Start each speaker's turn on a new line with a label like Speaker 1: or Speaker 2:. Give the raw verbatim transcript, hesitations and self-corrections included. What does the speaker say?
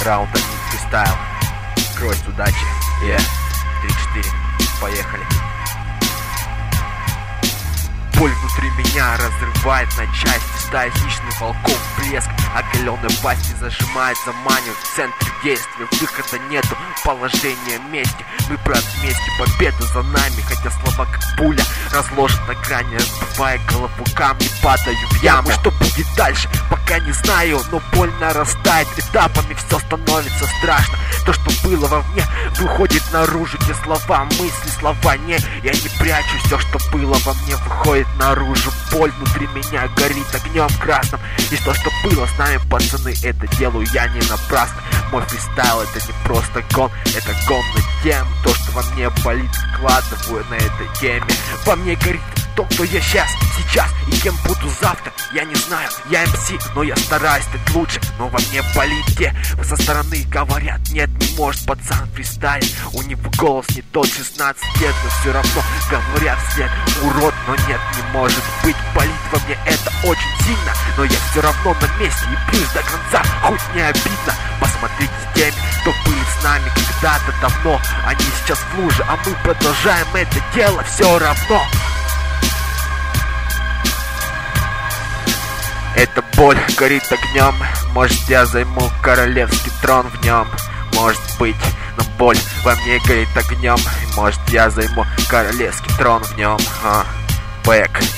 Speaker 1: раунда фристайл. Кройс, удачи. Yeah. три-четыре. Поехали. Боль внутри меня разрывает на части, стая хищных волков, блеск оголенной пасти зажимает, заманивает в центре действия. Выхода нету, положение мести. Мы брат вместе, победа за нами. Хотя слова как пуля разложат на грани, разбивая голову камни, падаю в яму. Что будет дальше, пока не знаю, но боль нарастает этапами, все становится страшно. То, что было во мне, выходит наружу, где слова, мысли, слова не. Я не прячу, все, что было во мне, выходит наружу. Боль внутри меня горит огнем красным. И то, что было с нами, пацаны, это делаю я не напрасно. Мой фристайл — это не просто гон, это гон на тему. То, что во мне болит, складываю на этой теме. Во мне горит то, кто я сейчас, сейчас и кем буду завтра. Я не знаю, я эм си, но я стараюсь стать лучше. Но во мне болит те, со стороны говорят: нет, не может пацан фристайлить. У него голос не тот, шестнадцать лет, но все равно говорят вслед: урод, но нет, не может быть. Болит во мне это очень сильно, но я все равно на месте и бьюсь до конца, хоть не обидно. Посмотрите теми, кто были с нами когда-то давно. Они сейчас в луже, а мы продолжаем это дело все равно. Эта боль горит огнем. Может, я займу королевский трон в нем. Может быть, но боль во мне горит огнем. Может, я займу королевский трон в нем. А, бэк.